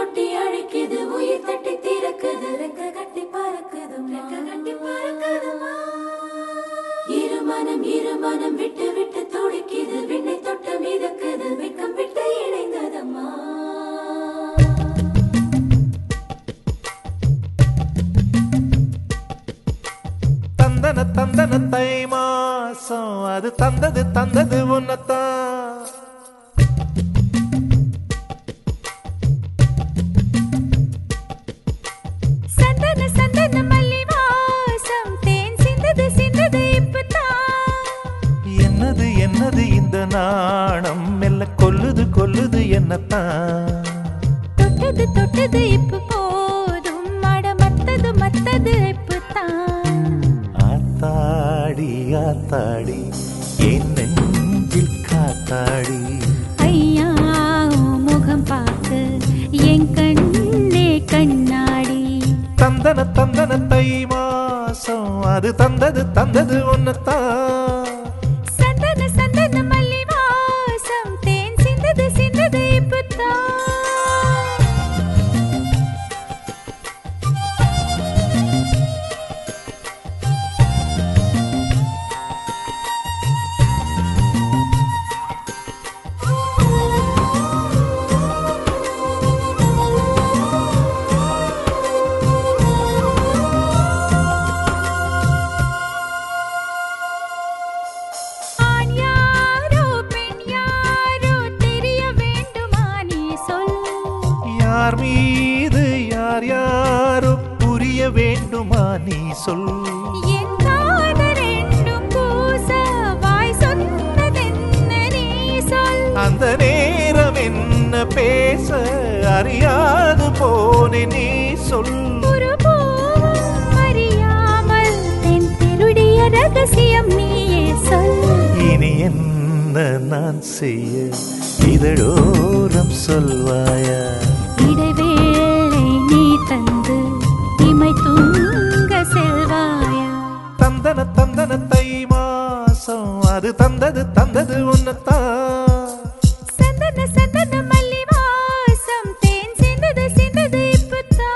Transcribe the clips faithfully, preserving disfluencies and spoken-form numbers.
கொட்டி அழைக்குது உயிர் தட்டி திறக்குது ரெக்க கட்டி பறக்குது ரெக்க கட்டி பறக்குதுமா இருமனம் இருமனம் விட்டு விட்டு துடிக்குது விண்ணை தொட்டு மிதக்குது வெக்கம் விட்டு இணைந்ததம்மா தந்தன தந்தன தை மாசம் அது தந்தது தந்தது உன்னத்தான் சந்தன சந்தன மல்லி வாசம் தேன் சிந்தது சிந்தது இப்பதான் என்னது என்னது இந்த நாணம் மெல்ல கொல்லுது கொல்லுது என்னத்தான் தொட்டது தொட்டது இப்ப போதும் மட மத்தது மத்தது இப்பதான் ஆத்தாடி ஆத்தாடி என் நெஞ்சில் காத்தாடி ஐயா முகம் பார்த்து என் கண்ணே கண்ணாடி தந்தன தந்தன தை மாசம் அது தந்தது தந்தது உன்னத்தான் சந்தன சந்தன மல்லி வாசம் தேன் சிந்தது சிந்தது இப்பதான் யார் மீது யார் யாரோ புரிய வேண்டுமா நீ சொல் என் காதல் ரெண்டும் பூச வாய் சொன்னதென்ன நீ சொல் அந்த நேரம் என்ன பேச அறியாது போனே நீ சொல் ஒரு பூவும் அறியாமல் தென் திருடிய ரகசியம் நீயே சொல் இனி என்ன நான் செய்ய இதழோரம் சொல்வாயா இடைவேளை நீ தந்து இமை தூங்க செல்வாயா தந்தன தந்தன தை மாசம் அது தந்தது தந்தது உன்னத்தான் சந்தன சந்தன மல்லி வாசம் தேன் சிந்தது சிந்தது இப்பதான்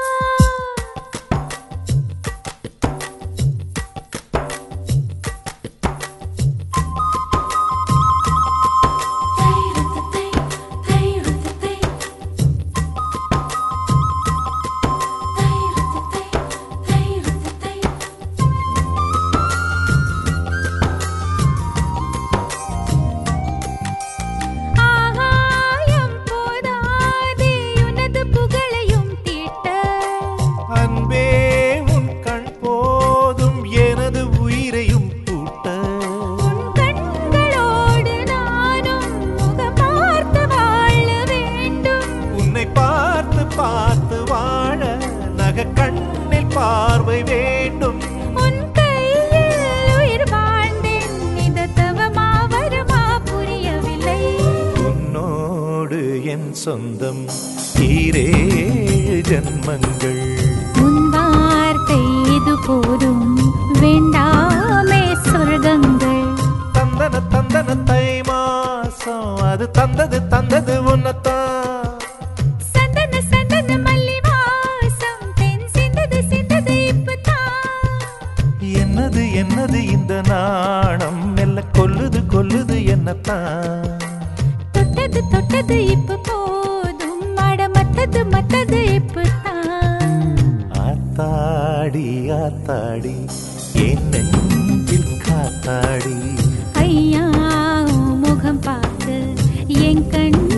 அன்பே உன் கண் போதும் எனது உயிரையும் பூட்ட உன் கண்களோடு நானும் முகம் பார்த்து வாழ வேண்டும் உன்னை பார்த்து பார்த்து வாழ நக கண்ணில் பார்வை வேண்டும் உன் கையில் உயிர் வாழ்ந்தேன் இந்த தவமா வருமா புரியவில்லை உன்னோடு என் சொந்தம் ஈரேழு ஜன்மங்கள் உன் வார்த்தை இது போதும் வேண்டாமே சொர்க்கங்கள் தந்தன தந்தன தை மாசம் அது தந்தது தந்தது உன்னத்தான் சந்தன சந்தன மல்லி வாசம் தென் சிந்தது சிந்தது இப்பதான் என்னது என்னது இந்த நாணம் மெல்ல கொல்லுது கொல்லுது என்னத்தான் தொட்டது தொட்டது இப்ப போதும் மட மத்தது மத்தது இப்பதான் ஆத்தாடி ஆத்தாடி என் நெஞ்சில் காத்தாடி ஐயா முகம் பார்த்து என் கண்